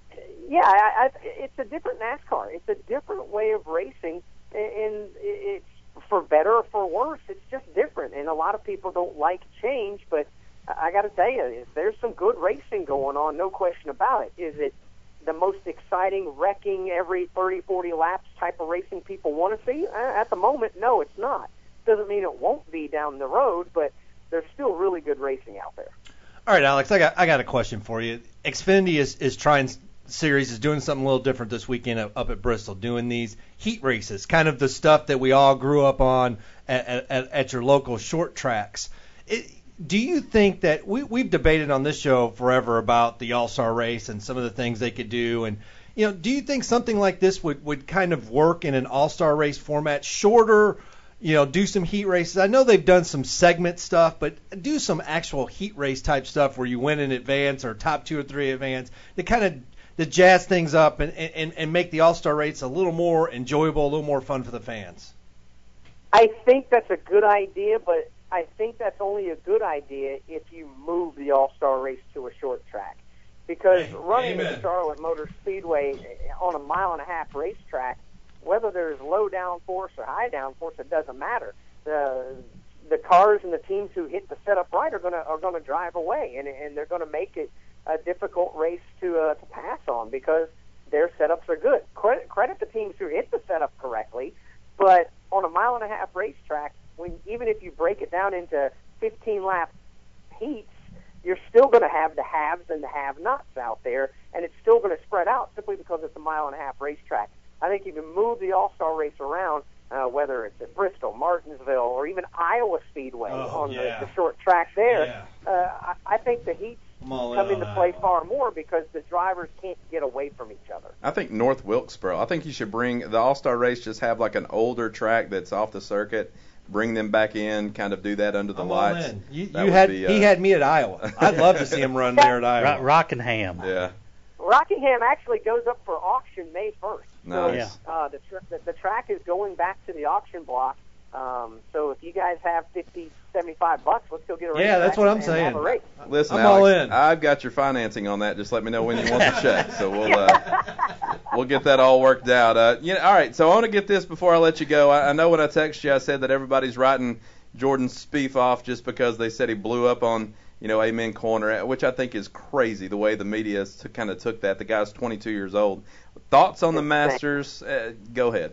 yeah, it's a different NASCAR. It's a different way of racing. And it's for better or for worse, it's just different. And a lot of people don't like change, but I got to tell you, there's some good racing going on, no question about it. Is it the most exciting, wrecking every 30, 40 laps type of racing people want to see? At the moment, no, it's not. Doesn't mean it won't be down the road, but there's still really good racing out there. All right, Alex, I got a question for you. Xfinity is trying. Series is doing something a little different this weekend up at Bristol, doing these heat races, kind of the stuff that we all grew up on at your local short tracks. Do you think that we've debated on this show forever about the All-Star race and some of the things they could do, and do you think something like this would kind of work in an All-Star race format, shorter, do some heat races? I know they've done some segment stuff, but do some actual heat race type stuff where you win in advance or top 2 or 3 advance to kind of to jazz things up and make the All-Star race a little more enjoyable, a little more fun for the fans? I think that's a good idea, but I think that's only a good idea if you move the All-Star race to a short track. Because running at Charlotte Motor Speedway on a 1.5-mile racetrack, whether there's low downforce or high downforce, it doesn't matter. The cars and the teams who hit the setup right are gonna drive away, and they're gonna make it a difficult race to pass on because their setups are good. Credit the teams who hit the setup correctly, but on a 1.5-mile racetrack, even if you break it down into 15-lap heats, you're still going to have the haves and the have-nots out there, and it's still going to spread out simply because it's a 1.5-mile racetrack. I think you can move the All-Star race around, whether it's at Bristol, Martinsville, or even Iowa Speedway the short track there. Yeah. I think the heats come into play far more because the drivers can't get away from each other. I think North Wilkesboro. I think you should bring the All-Star race, just have like an older track that's off the circuit, bring them back in, kind of do that under the lights. He had me at Iowa. I'd love to see him run there at Iowa. Rockingham. Yeah. Rockingham actually goes up for auction May 1st. Nice. So, the track is going back to the auction block So if you guys have $50, $75, let's go get a race. Yeah, that's what I'm and saying. have a race. Listen, I'm Alex, all in. I've got your financing on that. Just let me know when you want the check, so we'll get that all worked out. All right. So I want to get this before I let you go. I know when I texted you, I said that everybody's writing Jordan Spieth off just because they said he blew up on Amen Corner, which I think is crazy the way the media kind of took that. The guy's 22 years old. Thoughts on the Masters? Go ahead.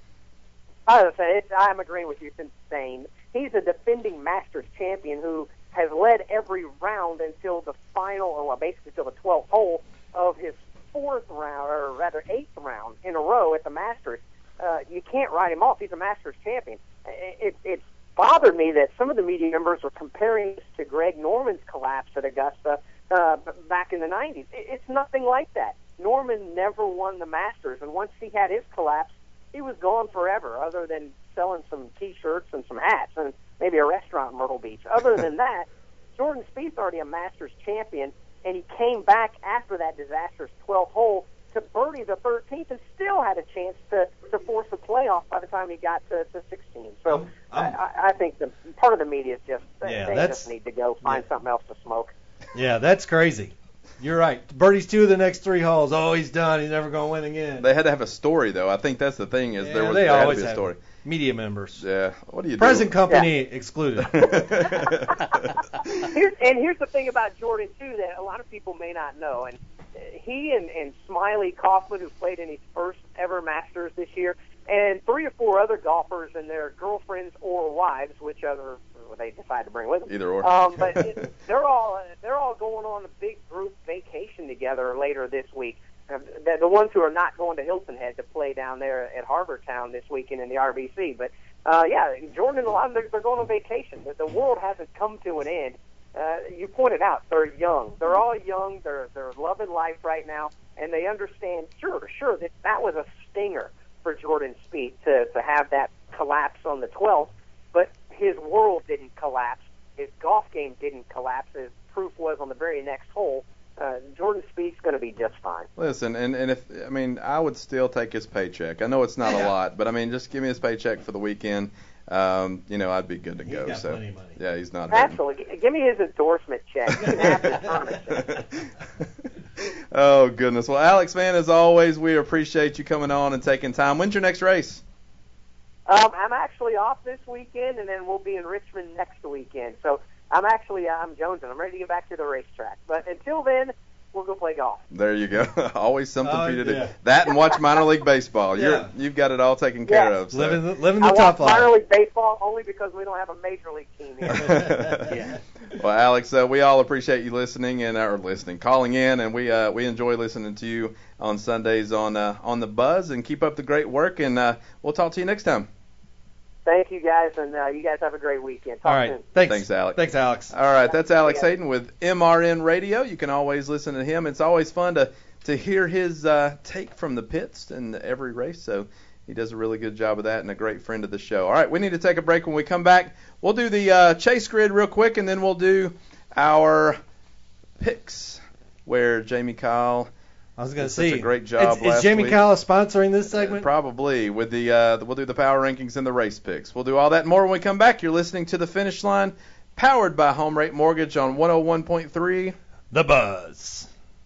I was going to say, I'm agreeing with you. It's insane. He's a defending Masters champion who has led every round until the final, or basically till the 12th hole of his fourth round, or rather 8th round in a row at the Masters. You can't write him off. He's a Masters champion. It bothered me that some of the media members were comparing this to Greg Norman's collapse at Augusta back in the 90s. It's nothing like that. Norman never won the Masters, and once he had his collapse, he was gone forever, other than selling some T-shirts and some hats and maybe a restaurant in Myrtle Beach. Other than that, Jordan Spieth's already a Masters champion, and he came back after that disastrous 12th hole to birdie the 13th and still had a chance to force a playoff by the time he got to 16. So I think the part of the media is just they just need to go find something else to smoke. Yeah, that's crazy. You're right. Birdie's 2 of the next 3 holes. Oh, he's done. He's never going to win again. They had to have a story, though. I think that's the thing is there they had always to be a story. Media members. Yeah. What do you do? Present company excluded. Here's the thing about Jordan, too, that a lot of people may not know. And he and Smiley Kaufman, who played in his first ever Masters this year, and 3 or 4 other golfers and their girlfriends or wives, whichever they decide to bring with them. Either or. But they're all going on a big group vacation together later this week. The ones who are not going to Hilton Head to play down there at Harbor Town this weekend in the RBC. But Jordan and a lot of them, they're going on vacation. The world hasn't come to an end. You pointed out they're young. They're all young. They're loving life right now, and they understand. Sure, that was a stinger for Jordan Spieth to have that collapse on the 12th, but his world didn't collapse. His golf game didn't collapse, as proof was on the very next hole. Jordan Spieth's going to be just fine. Listen, and I would still take his paycheck. I know it's not a lot, but just give me his paycheck for the weekend. I'd be good to go. He's got plenty of money. Yeah, he's not. Absolutely. Give me his endorsement check. You can have his tournament check. Oh, goodness. Well, Alex, man, as always, we appreciate you coming on and taking time. When's your next race? I'm actually off this weekend, and then we'll be in Richmond next weekend. So I'm jonesing. I'm ready to get back to the racetrack. But until then, we'll go play golf. There you go. Always something for you to do. That and watch minor league baseball. You've got it all taken care of. So. Living the top life. Minor league baseball only because we don't have a major league team here. Well, Alex, we all appreciate you calling in, and we enjoy listening to you on Sundays on the Buzz. And keep up the great work, and we'll talk to you next time. Thank you, guys, and you guys have a great weekend. Talk all right. soon. Thanks, Alex. Thanks, Alex. All right, that's Alex Hayden with MRN Radio. You can always listen to him. It's always fun to hear his take from the pits in every race, so he does a really good job of that and a great friend of the show. All right, we need to take a break. When we come back, we'll do the chase grid real quick, and then we'll do our picks where Jamie Kyle I was going to see. Such a great job. Is Jamie Kyle sponsoring this segment? Probably. With we'll do the power rankings and the race picks. We'll do all that and more when we come back. You're listening to The Finish Line, powered by Home Rate Mortgage on 101.3 The Buzz.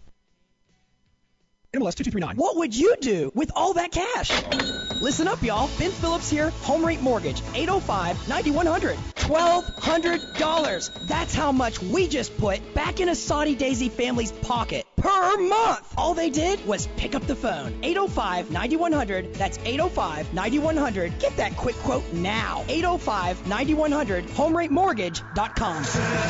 MLS 2239. What would you do with all that cash? Listen up, y'all. Ben Phillips here, Home Rate Mortgage, 805-9100. $1,200. That's how much we just put back in a Saudi Daisy family's pocket per month. All they did was pick up the phone. 805-9100. That's 805-9100. Get that quick quote now. 805-9100. HomeRateMortgage.com.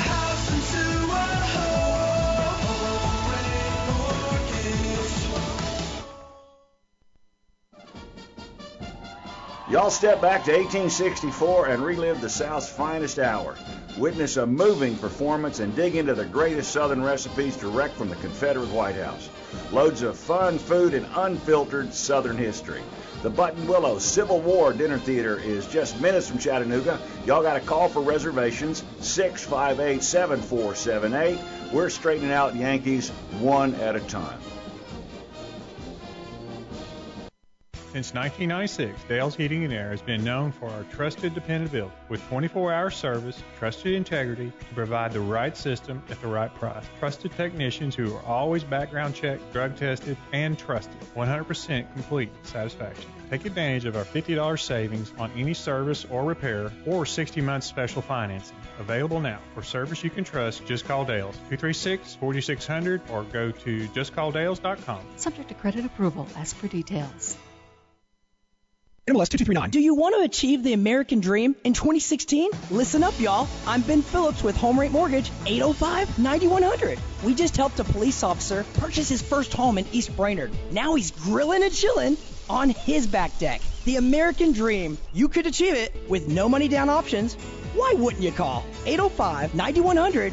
Y'all step back to 1864 and relive the South's finest hour. Witness a moving performance and dig into the greatest Southern recipes direct from the Confederate White House. Loads of fun, food, and unfiltered Southern history. The Button Willow Civil War Dinner Theater is just minutes from Chattanooga. Y'all got to call for reservations, 658-7478. We're straightening out Yankees one at a time. Since 1996, Dale's Heating and Air has been known for our trusted dependability with 24-hour service, trusted integrity to provide the right system at the right price. Trusted technicians who are always background checked, drug tested, and trusted. 100% complete satisfaction. Take advantage of our $50 savings on any service or repair or 60 months special financing. Available now. For service you can trust, just call Dale's 236-4600 or go to justcalldales.com. Subject to credit approval. Ask for details. MLS 2239. Do you want to achieve the American dream in 2016? Listen up, y'all. I'm Ben Phillips with Home Rate Mortgage, 805-9100. We just helped a police officer purchase his first home in East Brainerd. Now he's grilling and chilling on his back deck. The American dream. You could achieve it with no money down options. Why wouldn't you call? 805-9100,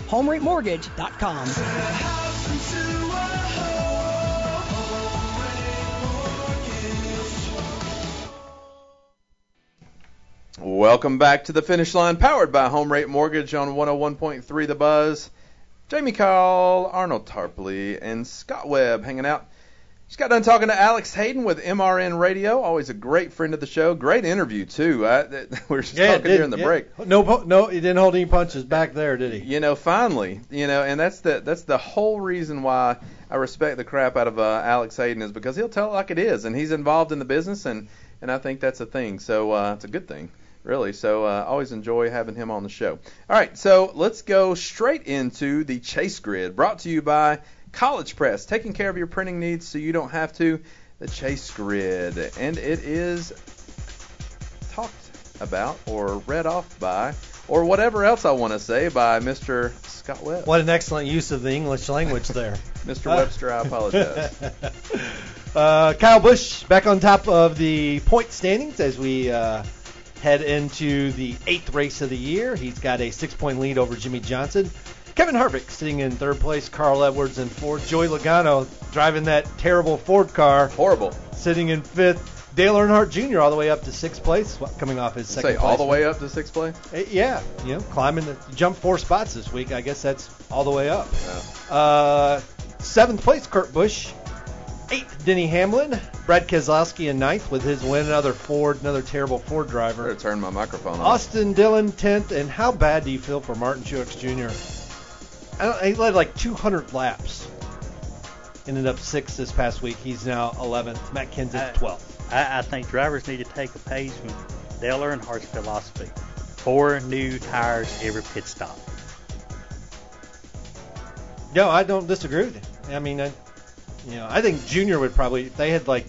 HomeRateMortgage.com. Welcome back to the Finish Line, powered by Home Rate Mortgage on 101.3 The Buzz. Jamie Call, Arnold Tarpley, and Scott Webb hanging out. Just got done talking to Alex Hayden with MRN Radio. Always a great friend of the show. Great interview, too. We were just talking during the break. No, he didn't hold any punches back there, did he? Finally. And that's the whole reason why I respect the crap out of Alex Hayden, is because he'll tell it like it is. And he's involved in the business, and I think that's a thing. So it's a good thing, really. So always enjoy having him on the show. All right, so let's go straight into the Chase Grid, brought to you by College Press, taking care of your printing needs so you don't have to. The Chase Grid, and it is talked about or read off by, or whatever else I want to say, by Mr. Scott Webb. What an excellent use of the English language there. Mr. Webster, I apologize. Kyle Busch back on top of the point standings as we head into the 8th race of the year. He's got a 6-point lead over Jimmy Johnson. Kevin Harvick sitting in 3rd place, Carl Edwards in 4th, Joey Logano driving that terrible Ford car. Horrible. Sitting in 5th, Dale Earnhardt Jr. all the way up to 6th place, coming off his 2nd place. All the way up to 6th place? Yeah, climbing jumped 4 spots this week. I guess that's all the way up. Yeah. 7th place, Kurt Busch. 8th, Denny Hamlin. Brad Keselowski in 9th with his win. Another terrible Ford driver. Better turn my microphone on. Austin Dillon 10th. And how bad do you feel for Martin Truex Jr.? He led like 200 laps. Ended up 6th this past week. He's now 11th. Matt Kenseth 12th. I think drivers need to take a page from Dale Earnhardt's philosophy. 4 new tires every pit stop. No, I don't disagree with you. I mean, I think Junior would probably, if they had like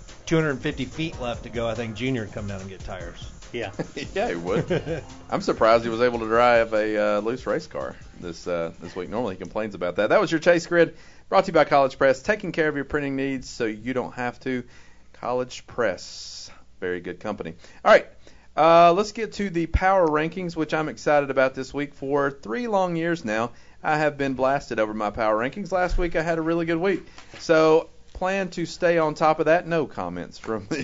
250 feet left to go, I think Junior would come down and get tires. Yeah. Yeah, he would. I'm surprised he was able to drive a loose race car this week. Normally he complains about that. That was your Chase Grid, brought to you by College Press, taking care of your printing needs so you don't have to. College Press, very good company. All right, let's get to the power rankings, which I'm excited about this week. For 3 long years now, I have been blasted over my power rankings. Last week I had a really good week, so plan to stay on top of that. No comments from the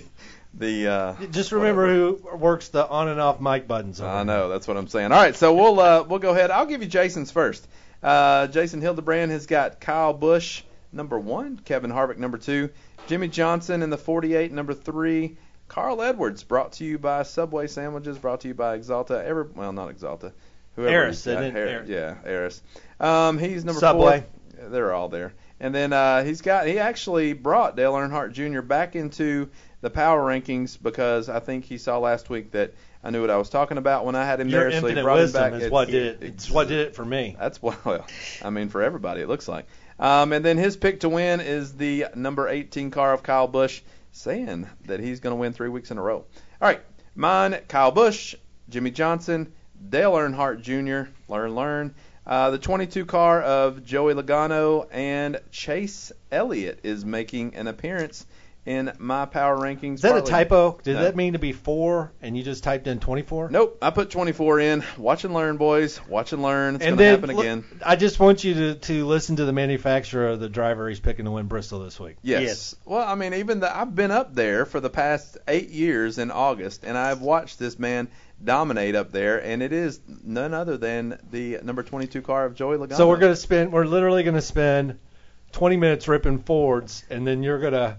just remember who works the on and off mic buttons. I know, that's what I'm saying. All right, so we'll go ahead. I'll give you Jason's first. Jason Hildebrand has got Kyle Busch number 1, Kevin Harvick number 2, Jimmy Johnson in the 48 number 3, Carl Edwards, brought to you by Subway Sandwiches, brought to you by Exalta. Not Exalta. Harris. Yeah, Harris. He's number Subway. 4. They're all there. And then he actually brought Dale Earnhardt Jr. back into the power rankings because I think he saw last week that I knew what I was talking about when I had him Your there. So infinite he brought wisdom him back. is what did it. It's what did it for me. That's well, I mean for everybody it looks like. And then his pick to win is the number 18 car of Kyle Busch, saying that he's going to win 3 weeks in a row. All right, mine: Kyle Busch, Jimmy Johnson, Dale Earnhardt Jr. Learn. The 22 car of Joey Logano, and Chase Elliott is making an appearance in my power rankings. Is that a typo? Did that mean to be 4 and you just typed in 24? Nope, I put 24 in. Watch and learn, boys. Watch and learn. It's going to happen again. I just want you to listen to the manufacturer of the driver he's picking to win Bristol this week. Yes. Well, I mean, I've been up there for the past 8 years in August, and I've watched this man dominate up there, and it is none other than the number 22 car of Joey Logano. So we're literally going to spend 20 minutes ripping Fords, and then you're going to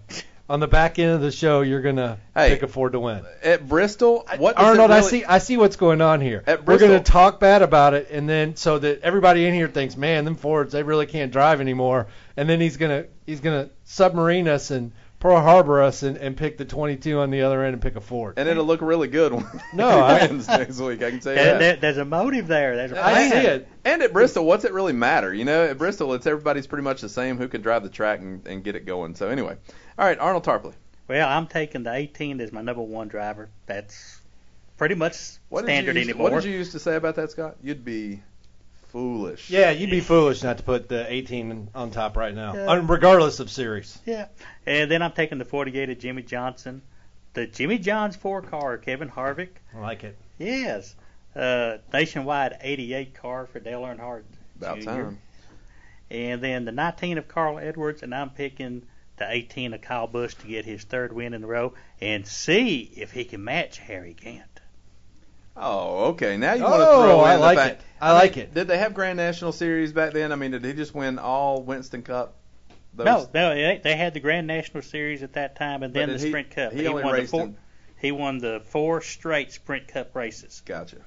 on the back end of the show, you're gonna pick a Ford to win. At Bristol, what does Arnold, it really... I see what's going on here. At We're Bristol, gonna talk bad about it, and then so that everybody in here thinks, man, them Fords, they really can't drive anymore. And then he's gonna submarine us and Pearl Harbor us and pick the 22 on the other end and pick a Ford. And it'll look really good when no, he wins next week. I can say that. There's a motive there. There's a plan. I see it. And at Bristol, what's it really matter? You know, at Bristol, everybody's pretty much the same who can drive the track and get it going. So anyway, all right, Arnold Tarpley. Well, I'm taking the 18 as my number one driver. That's pretty much standard anymore. What did you used to say about that, Scott? You'd be foolish. Yeah, you'd be foolish not to put the 18 on top right now, regardless of series. Yeah. And then I'm taking the 48 of Jimmy Johnson. The Jimmy John's 4-car, Kevin Harvick. I like it. Yes. Nationwide 88 car for Dale Earnhardt About Jr. time. And then the 19 of Carl Edwards, and I'm picking the 18 of Kyle Busch to get his third win in a row and see if he can match Harry Gant. Oh, okay. Now you want to throw in the fact. I like it. Did they have Grand National Series back then? I mean, did he just win all Winston Cup? No, they had the Grand National Series at that time, and then the Sprint Cup. He only raced He won the 4 straight Sprint Cup races. Gotcha.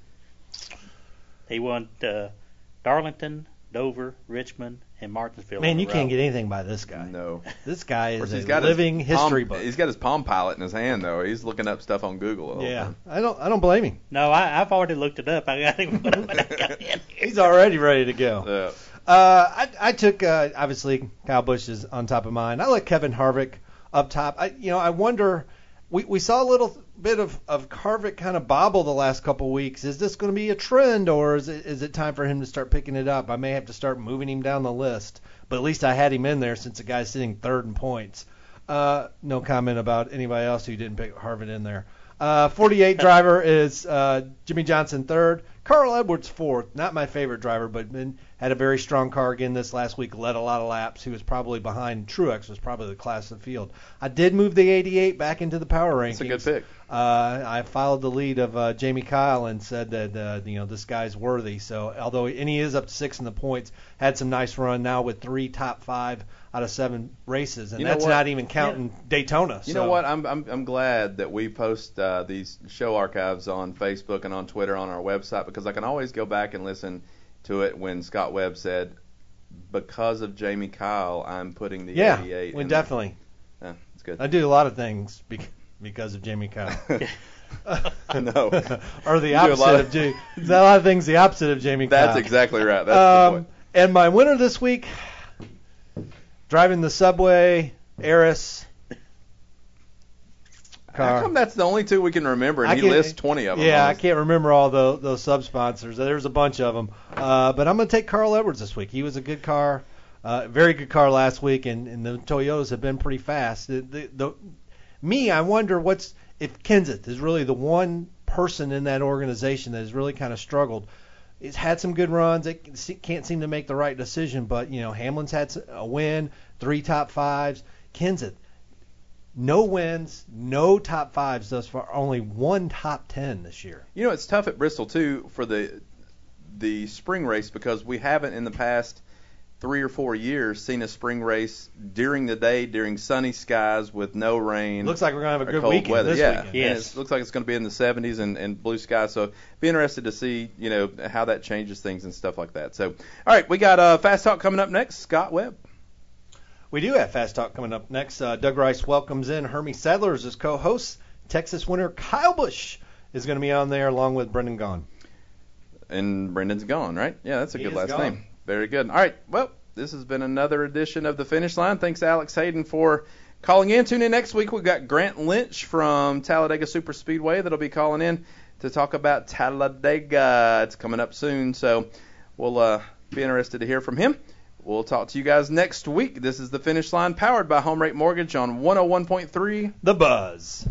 He won Darlington, Dover, Richmond, and Martinsville. Man, you can't get anything by this guy. No. This guy is a living history book. He's got his Palm Pilot in his hand, though. He's looking up stuff on Google. Yeah, I don't blame him. No, I've already looked it up. I got him when I got in here. He's already ready to go. Yeah. I took obviously Kyle Busch is on top of mine. I like Kevin Harvick up top. I wonder. We saw a little bit of Harvick kind of bobble the last couple of weeks. Is this going to be a trend, or is it time for him to start picking it up? I may have to start moving him down the list, but at least I had him in there since the guy's sitting third in points. No comment about anybody else who didn't pick Harvick in there. 48 driver is Jimmy Johnson third. Carl Edwards fourth. Not my favorite driver, but had a very strong car again this last week. Led a lot of laps. He was probably behind Truex. Was probably the class of the field. I did move the 88 back into the power rankings. That's a good pick. I followed the lead of Jamie Kyle and said that this guy's worthy. So although he is up to 6 in the points, had some nice run now with 3 top 5 out of 7 races, and that's not even counting Daytona. You know what? I'm glad that we post these show archives on Facebook and on Twitter on our website, because I can always go back and listen to it when Scott Webb said, because of Jamie Kyle, I'm putting the 88. Yeah, definitely. Yeah, it's good. I do a lot of things because of Jamie Kyle. No. Or the opposite of Jamie. A lot of things the opposite of Jamie Kyle. That's exactly right. That's the point. And my winner this week, driving the Subway Eris car. How come that's the only 2 we can remember, and he lists 20 of them? Yeah, I can't remember all those sub-sponsors. There's a bunch of them. But I'm going to take Carl Edwards this week. He was a good car, very good car last week, and the Toyotas have been pretty fast. I wonder if Kenseth is really the one person in that organization that has really kind of struggled. He's had some good runs. They can't seem to make the right decision, but Hamlin's had a win, 3 top 5s. Kenseth, no wins, no top 5s thus far, only 1 top 10 this year. It's tough at Bristol too for the spring race, because we haven't in the past 3 or 4 years seen a spring race during the day, during sunny skies with no rain. Looks like we're going to have a good cold weekend weather. this weekend. Yes. It looks like it's going to be in the 70s and blue skies. So be interested to see, how that changes things and stuff like that. So, all right, we got Fast Talk coming up next. Scott Webb. We do have Fast Talk coming up next. Doug Rice welcomes in Hermie Sadler as his co-host. Texas winner Kyle Busch is going to be on there along with Brendan Gaughan. And Brendan's gone, right? Yeah, that's a good last name. Very good. All right, well, this has been another edition of The Finish Line. Thanks, Alex Hayden, for calling in. Tune in next week. We've got Grant Lynch from Talladega Superspeedway that'll be calling in to talk about Talladega. It's coming up soon, so we'll be interested to hear from him. We'll talk to you guys next week. This is The Finish Line, powered by Home Rate Mortgage on 101.3 The Buzz.